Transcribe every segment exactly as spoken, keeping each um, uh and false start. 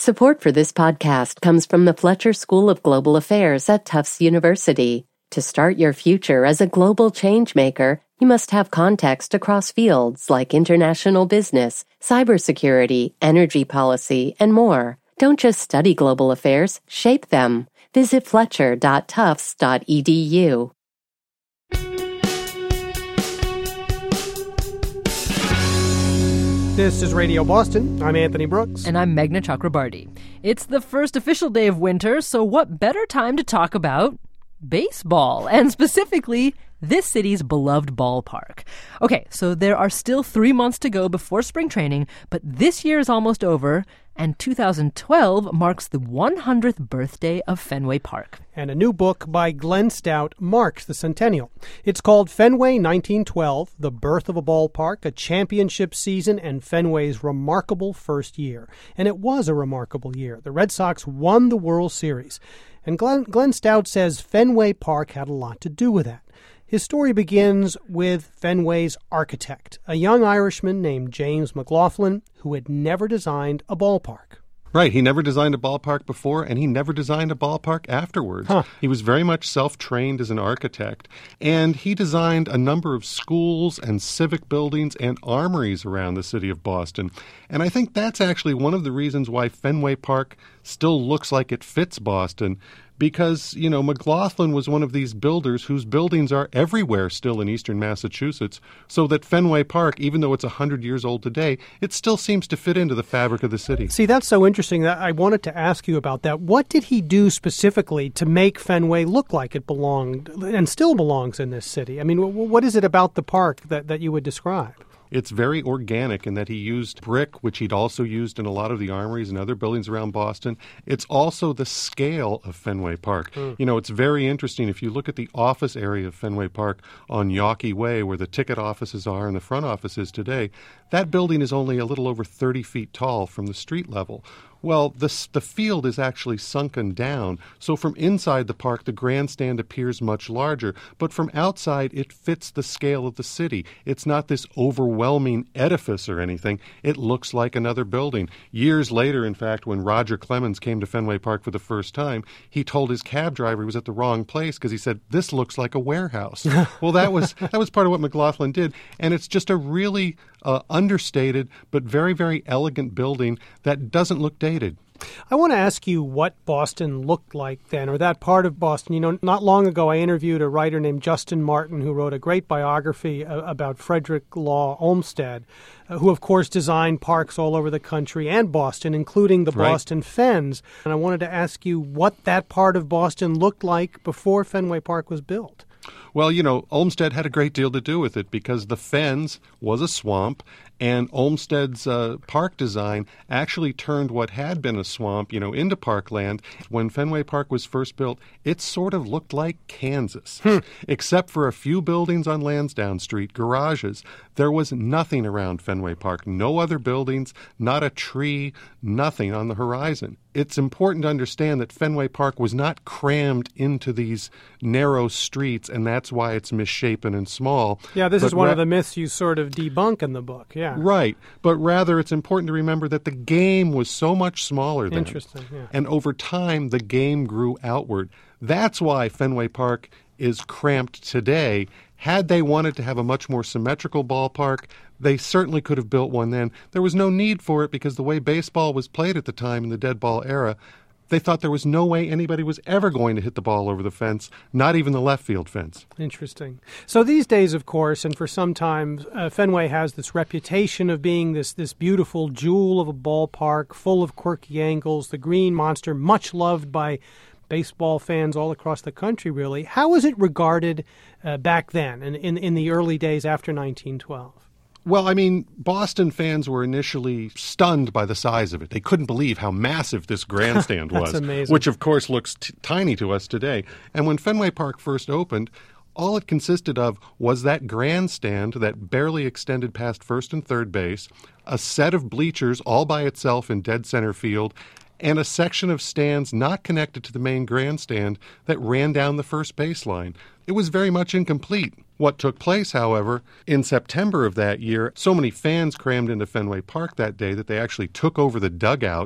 Support for this podcast comes from the Fletcher School of Global Affairs at Tufts University. To start your future as a global changemaker, you must have context across fields like international business, cybersecurity, energy policy, and more. Don't just study global affairs, shape them. Visit fletcher dot tufts dot e d u. This is Radio Boston. I'm Anthony Brooks. And I'm Meghna Chakrabarty. It's the first official day of winter, so what better time to talk about baseball, and specifically this city's beloved ballpark. Okay, so there are still three months to go before spring training, but this year is almost over, and two thousand twelve marks the one hundredth birthday of Fenway Park. And a new book by Glenn Stout marks the centennial. It's called Fenway nineteen twelve, The Birth of a Ballpark, a Championship Season, and Fenway's Remarkable First Year. And it was a remarkable year. The Red Sox won the World Series. And Glenn, Glenn Stout says Fenway Park had a lot to do with that. His story begins with Fenway's architect, a young Irishman named James McLaughlin, who had never designed a ballpark. Right. He never designed a ballpark before, and he never designed a ballpark afterwards. Huh. He was very much self-trained as an architect, and he designed a number of schools and civic buildings and armories around the city of Boston. And I think that's actually one of the reasons why Fenway Park still looks like it fits Boston, because, you know, McLaughlin was one of these builders whose buildings are everywhere still in eastern Massachusetts, so that Fenway Park, even though it's one hundred years old today, it still seems to fit into the fabric of the city. See, that's so interesting that I wanted to ask you about that. What did he do specifically to make Fenway look like it belonged and still belongs in this city? I mean, what is it about the park that, that you would describe? It's very organic in that he used brick, which he'd also used in a lot of the armories and other buildings around Boston. It's also the scale of Fenway Park. Mm. You know, it's very interesting. If you look at the office area of Fenway Park on Yawkey Way, where the ticket offices are and the front office is today, that building is only a little over thirty feet tall from the street level. Well, the, the field is actually sunken down, so from inside the park, the grandstand appears much larger, but from outside, it fits the scale of the city. It's not this overwhelming edifice or anything. It looks like another building. Years later, in fact, when Roger Clemens came to Fenway Park for the first time, he told his cab driver he was at the wrong place because he said, "This looks like a warehouse." Well, that was that was part of what McLaughlin did, and it's just a really uh, understated but very, very elegant building that doesn't look dated. I want to ask you what Boston looked like then, or that part of Boston. You know, not long ago I interviewed a writer named Justin Martin who wrote a great biography uh, about Frederick Law Olmsted, uh, who, of course, designed parks all over the country and Boston, including the Right. Boston Fens. And I wanted to ask you what that part of Boston looked like before Fenway Park was built. Well, you know, Olmsted had a great deal to do with it because the Fens was a swamp, and Olmsted's uh, park design actually turned what had been a swamp, you know, into parkland. When Fenway Park was first built, it sort of looked like Kansas, hmm. except for a few buildings on Lansdowne Street, garages. There was nothing around Fenway Park, no other buildings, not a tree, nothing on the horizon. It's important to understand that Fenway Park was not crammed into these narrow streets, and that's why it's misshapen and small. Yeah, this but is one ra- of the myths you sort of debunk in the book, yeah. Right, but rather it's important to remember that the game was so much smaller then. Interesting, yeah. And over time, the game grew outward. That's why Fenway Park is cramped today. Had they wanted to have a much more symmetrical ballpark, they certainly could have built one then. There was no need for it because the way baseball was played at the time in the dead ball era, they thought there was no way anybody was ever going to hit the ball over the fence, not even the left field fence. Interesting. So these days, of course, and for some time, uh, Fenway has this reputation of being this this beautiful jewel of a ballpark, full of quirky angles, the green monster, much loved by baseball fans all across the country, really. How was it regarded uh, back then, in, in, in the early days after nineteen twelve? Well, I mean, Boston fans were initially stunned by the size of it. They couldn't believe how massive this grandstand was, amazing. Which, of course, looks t- tiny to us today. And when Fenway Park first opened, all it consisted of was that grandstand that barely extended past first and third base, a set of bleachers all by itself in dead center field, and a section of stands not connected to the main grandstand that ran down the first baseline. It was very much incomplete. What took place, however, in September of that year, so many fans crammed into Fenway Park that day that they actually took over the dugouts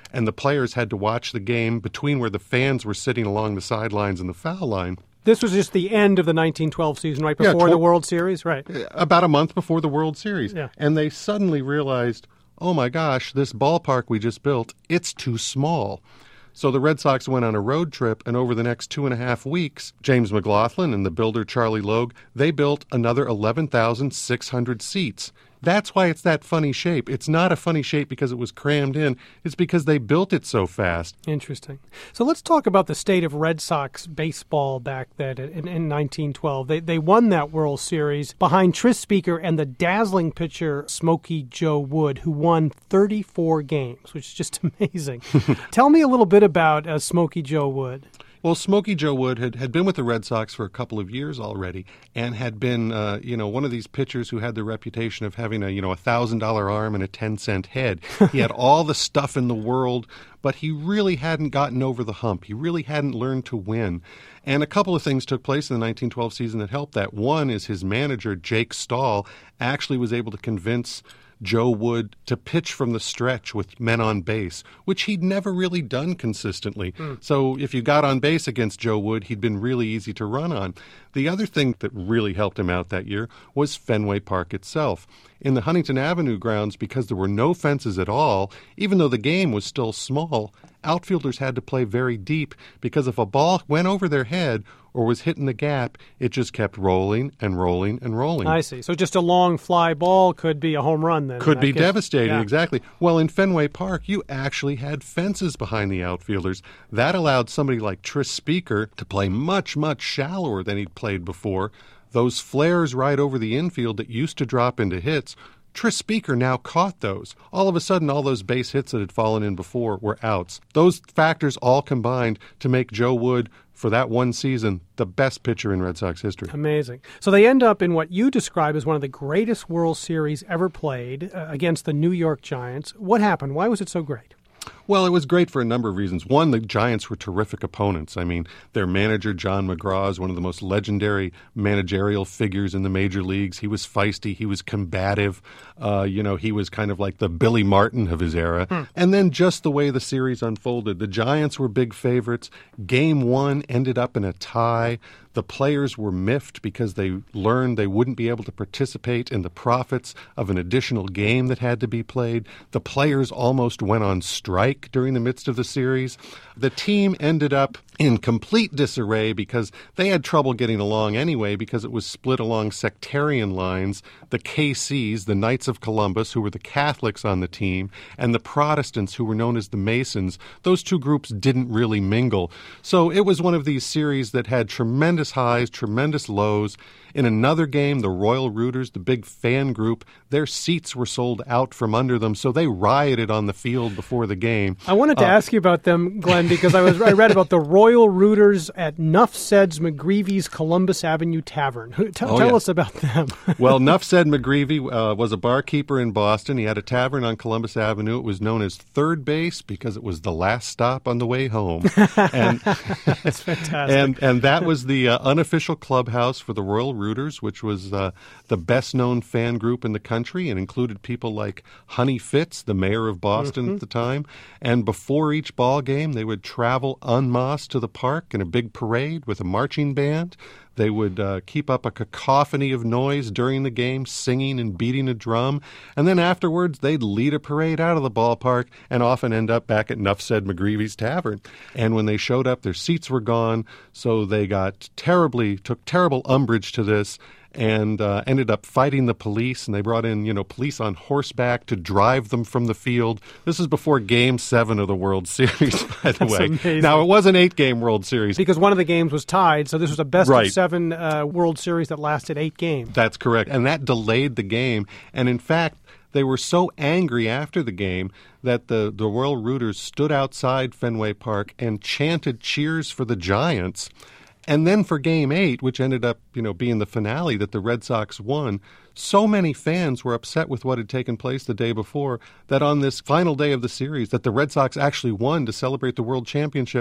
and the players had to watch the game between where the fans were sitting along the sidelines and the foul line. This was just the end of the nineteen twelve season, right before yeah, tw- the World Series, right? About a month before the World Series. Yeah. And they suddenly realized, oh my gosh, this ballpark we just built, it's too small. So the Red Sox went on a road trip, and over the next two and a half weeks, James McLaughlin and the builder Charlie Logue, they built another eleven thousand six hundred seats. That's why it's that funny shape. It's not a funny shape because it was crammed in. It's because they built it so fast. Interesting. So let's talk about the state of Red Sox baseball back then in, in nineteen twelve. They they won that World Series behind Tris Speaker and the dazzling pitcher Smokey Joe Wood, who won thirty-four games, which is just amazing. Tell me a little bit about uh, Smokey Joe Wood. Well, Smokey Joe Wood had, had been with the Red Sox for a couple of years already and had been, uh, you know, one of these pitchers who had the reputation of having a, you know, a one thousand dollars arm and a ten cent head. He had all the stuff in the world, but he really hadn't gotten over the hump. He really hadn't learned to win. And a couple of things took place in the nineteen twelve season that helped that. One is his manager, Jake Stahl, actually was able to convince Joe Wood to pitch from the stretch with men on base, which he'd never really done consistently. Mm. So if you got on base against Joe Wood, he'd been really easy to run on. The other thing that really helped him out that year was Fenway Park itself. In the Huntington Avenue grounds, because there were no fences at all, even though the game was still small, outfielders had to play very deep because if a ball went over their head or was hitting the gap, it just kept rolling and rolling and rolling. I see. So just a long fly ball could be a home run then. Could be case. devastating, yeah. exactly. Well, in Fenway Park, you actually had fences behind the outfielders. That allowed somebody like Tris Speaker to play much, much shallower than he'd played before. Those flares right over the infield that used to drop into hits, Tris Speaker now caught those. All of a sudden, all those base hits that had fallen in before were outs. Those factors all combined to make Joe Wood, for that one season, the best pitcher in Red Sox history. Amazing. So they end up in what you describe as one of the greatest World Series ever played uh, against the New York Giants. What happened? Why was it so great? Well, it was great for a number of reasons. One, the Giants were terrific opponents. I mean, their manager, John McGraw, is one of the most legendary managerial figures in the major leagues. He was feisty. He was combative. Uh, you know, he was kind of like the Billy Martin of his era. Hmm. And then just the way the series unfolded. The Giants were big favorites. Game one ended up in a tie. The players were miffed because they learned they wouldn't be able to participate in the profits of an additional game that had to be played. The players almost went on strike during the midst of the series. The team ended up in complete disarray because they had trouble getting along anyway because it was split along sectarian lines. The K Cs, the Knights of Columbus, who were the Catholics on the team, and the Protestants, who were known as the Masons, those two groups didn't really mingle. So it was one of these series that had tremendous highs, tremendous lows. In another game, the Royal Rooters, the big fan group, their seats were sold out from under them, so they rioted on the field before the game. I wanted to uh, ask you about them, Glenn, because I was I read about the Royal Rooters at Nuff Said's McGreevy's Columbus Avenue Tavern. T- oh, tell yeah. us about them. Well, Nuff Said McGreevy uh, was a barkeeper in Boston. He had a tavern on Columbus Avenue. It was known as Third Base because it was the last stop on the way home. And That's fantastic. And, and that was the uh, unofficial clubhouse for the Royal Rooters, which was uh, the best-known fan group in the country and included people like Honey Fitz, the mayor of Boston mm-hmm. at the time. And before each ball game, they would travel en masse to the park in a big parade with a marching band. They would uh, keep up a cacophony of noise during the game, singing and beating a drum. And then afterwards, they'd lead a parade out of the ballpark and often end up back at Nuff Said McGreevy's Tavern. And when they showed up, their seats were gone, so they got terribly, took terrible umbrage to this and uh, ended up fighting the police, and they brought in, you know, police on horseback to drive them from the field. This is before Game seven of the World Series, by the way. Amazing. Now, it was an eight-game World Series. Because one of the games was tied, so this was a best right. of seven uh, World Series that lasted eight games. That's correct, and that delayed the game. And in fact, they were so angry after the game that the, the Royal Rooters stood outside Fenway Park and chanted cheers for the Giants. And then for Game eight, which ended up, you know, being the finale that the Red Sox won, so many fans were upset with what had taken place the day before that on this final day of the series that the Red Sox actually won to celebrate the World Championship,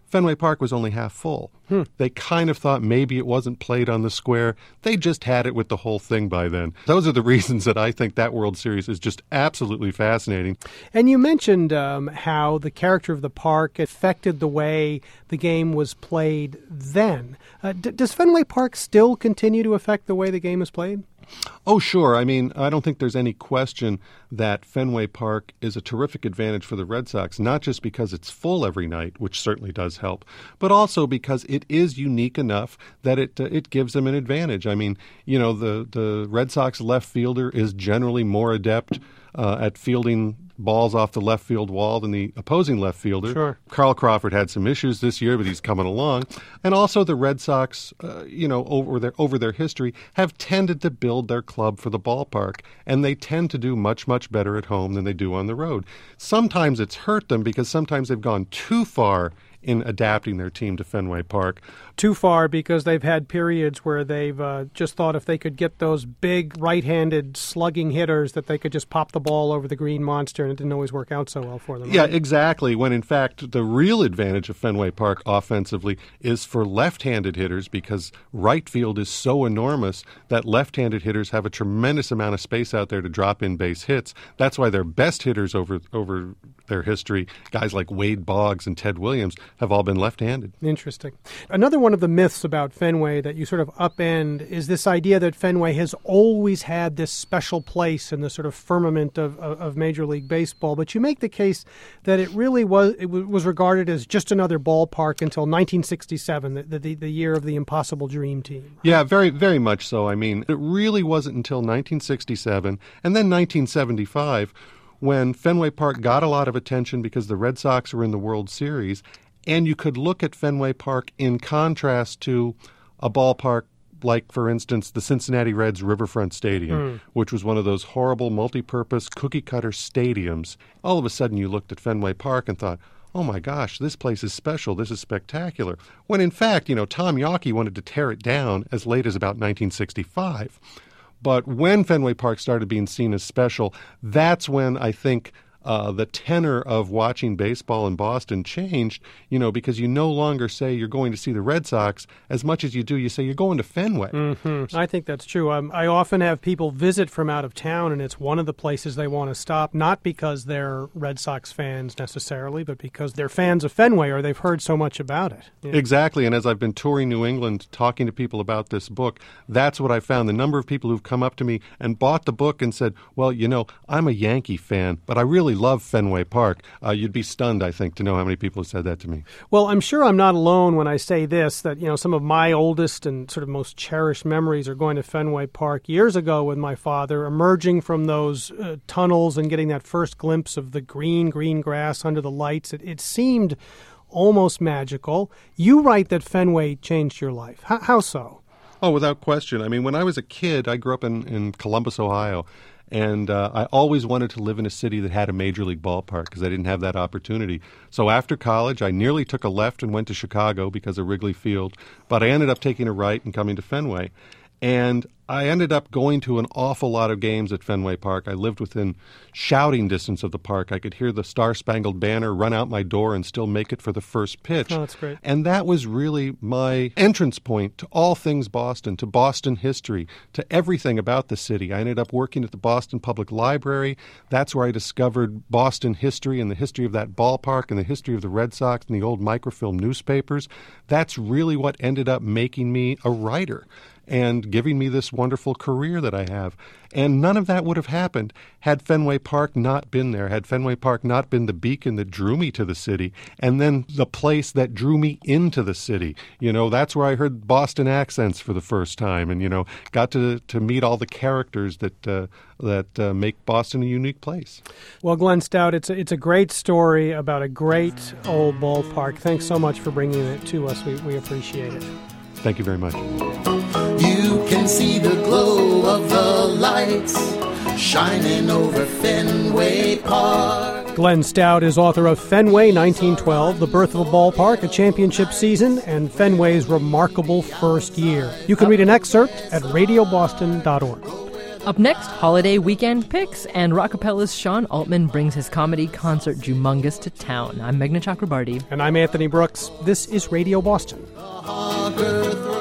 Fenway Park was only half full. Hmm. They kind of thought maybe it wasn't played on the square. They just had it with the whole thing by then. Those are the reasons that I think that World Series is just absolutely fascinating. And you mentioned um, how the character of the park affected the way the game was played then. Uh, d- does Fenway Park still continue to affect the way the game is played? Oh, sure. I mean, I don't think there's any question that Fenway Park is a terrific advantage for the Red Sox, not just because it's full every night, which certainly does help, but also because it is unique enough that it uh, it gives them an advantage. I mean, you know, the, the Red Sox left fielder is generally more adept uh, at fielding balls off the left field wall than the opposing left fielder. Sure. Carl Crawford had some issues this year, but he's coming along. And also the Red Sox, uh, you know, over their over their history, have tended to build their club for the ballpark, and they tend to do much, much better at home than they do on the road. Sometimes it's hurt them because sometimes they've gone too far in adapting their team to Fenway Park. Too far because they've had periods where they've uh, just thought if they could get those big right-handed slugging hitters that they could just pop the ball over the green monster, and it didn't always work out so well for them. Yeah, right? exactly. When in fact the real advantage of Fenway Park offensively is for left-handed hitters, because right field is so enormous that left-handed hitters have a tremendous amount of space out there to drop in base hits. That's why their best hitters over over their history, guys like Wade Boggs and Ted Williams, have all been left-handed. Interesting. Another one of the myths about Fenway that you sort of upend is this idea that Fenway has always had this special place in the sort of firmament of, of, of Major League Baseball, but you make the case that it really was it was regarded as just another ballpark until nineteen sixty-seven, the, the, the year of the Impossible Dream Team. Yeah, very, very much so. I mean, it really wasn't until nineteen sixty-seven and then nineteen seventy-five when Fenway Park got a lot of attention because the Red Sox were in the World Series, and you could look at Fenway Park in contrast to a ballpark like, for instance, the Cincinnati Reds Riverfront Stadium, mm. which was one of those horrible multi-purpose cookie-cutter stadiums. All of a sudden you looked at Fenway Park and thought, oh my gosh, this place is special, this is spectacular. When in fact, you know, Tom Yawkey wanted to tear it down as late as about nineteen sixty-five. But when Fenway Park started being seen as special, that's when I think uh, the tenor of watching baseball in Boston changed, you know, because you no longer say you're going to see the Red Sox as much as you do, you say you're going to Fenway. Mm-hmm. I think that's true. Um, I often have people visit from out of town, and it's one of the places they want to stop, not because they're Red Sox fans necessarily, but because they're fans of Fenway or they've heard so much about it. Yeah. Exactly, and as I've been touring New England talking to people about this book, that's what I found. The number of people who've come up to me and bought the book and said, well, you know, I'm a Yankee fan, but I really love Fenway Park. Uh, you'd be stunned, I think, to know how many people have said that to me. Well, I'm sure I'm not alone when I say this, that, you know, some of my oldest and sort of most cherished memories are going to Fenway Park years ago with my father, emerging from those uh, tunnels and getting that first glimpse of the green, green grass under the lights. It, it seemed almost magical. You write that Fenway changed your life. H- how so? Oh, without question. I mean, when I was a kid, I grew up in, in Columbus, Ohio. And uh, I always wanted to live in a city that had a major league ballpark because I didn't have that opportunity. So after college, I nearly took a left and went to Chicago because of Wrigley Field. But I ended up taking a right and coming to Fenway. And I ended up going to an awful lot of games at Fenway Park. I lived within shouting distance of the park. I could hear the Star-Spangled Banner run out my door and still make it for the first pitch. Oh, that's great. And that was really my entrance point to all things Boston, to Boston history, to everything about the city. I ended up working at the Boston Public Library. That's where I discovered Boston history and the history of that ballpark and the history of the Red Sox and the old microfilm newspapers. That's really what ended up making me a writer and giving me this wonderful career that I have. And none of that would have happened had Fenway Park not been there, had Fenway Park not been the beacon that drew me to the city, and then the place that drew me into the city. You know, that's where I heard Boston accents for the first time and, you know, got to to meet all the characters that uh, that uh, make Boston a unique place. Well, Glenn Stout, it's a, it's a great story about a great old ballpark. Thanks so much for bringing it to us. We, we appreciate it. Thank you very much. You can see the glow of the lights shining over Fenway Park. Glenn Stout is author of Fenway nineteen twelve, The Birth of a Ballpark, a Championship Season, and Fenway's Remarkable First Year. You can read an excerpt at radio boston dot org. Up next, holiday weekend picks, and Rockapella's Sean Altman brings his comedy concert Jumongous to town. I'm Meghna Chakrabarti. And I'm Anthony Brooks. This is Radio Boston. The